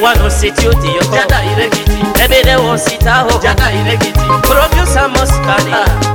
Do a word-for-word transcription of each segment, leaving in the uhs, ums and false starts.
wano sitiuti yoko Jada irekiti ebere wositaho Jada irekiti producer Moskali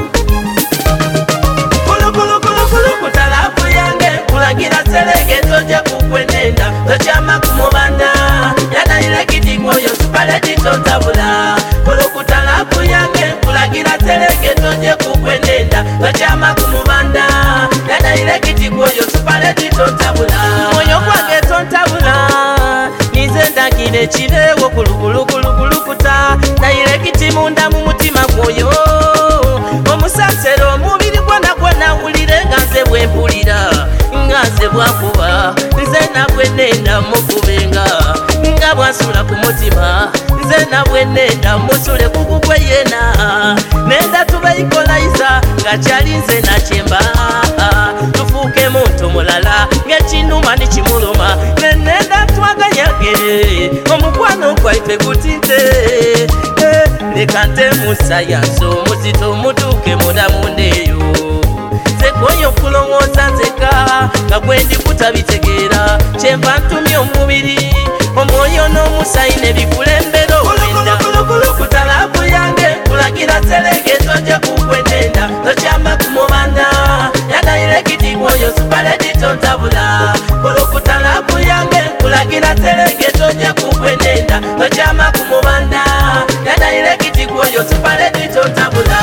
Kulu kulu kulu kulu kutalafu yange kulagira serege toje kukwenenda tochama kumubanda Jada irekiti mwoyo supaleti totabula Kulu kutalafu yange kulagira serege toje kukwenenda tochama kumubanda Jada irekiti mwoyo supaleti totabula Mwoyo kwange totabula Nizenda kile chilewo kulukulukulukulukuta Dairekiti munda mu mutima mwoyo Omusasero mubiri gwana gwana ulire ngaze bwempulira Ngaze bwakuba Nze nabwe nenda mukubenga Nga bwasula ku mutima Nze nabwe nenda musule kukukwe yena Nenda tubeyikolaiza Nga chali nze na chemba Tufuke muntu mulala Ngekinuma ni kimuluma Nenda twaganyage Omukwano kwaife kutinte Leka nte musayanso muzito mutuke mudamundeyo Zekoyo kulongoza nzeka Kagwendi kutabitegeera Kyemba ntumye omubiri Omwoyo n'omusayine bikulembera olinda Kutalafu yange kulagira serege toje kukwenenda Tochamba kumubanda Yadairekiti mwoyo supaleti tontabula Kutalafu yange kulagira serege toje kukwenenda Tochamba kumubanda Yadairekiti mwoyo supaleti tontabula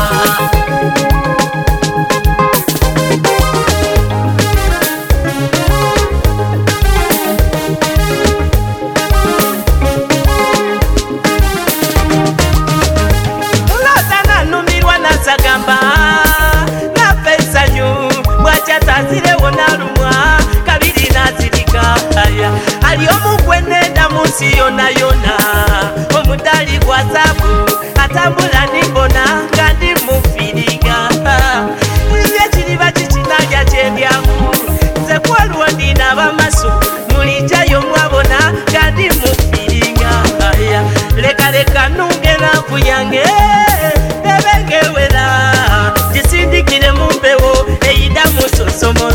Gamba na pesa nyu mwacha tazire wonalumwa kabiri nazirika aya aliyomu kwenenda musi yona yona omudali kwa sabu atambula nimbona kandi mufiriga iye chiliba chichinaja chendyamu ze kwaluwa ndina bamasu mulijayo mwabona kandi mufiriga aya leka leka nungela kuyange Jisindikire mumbewo eida musosomo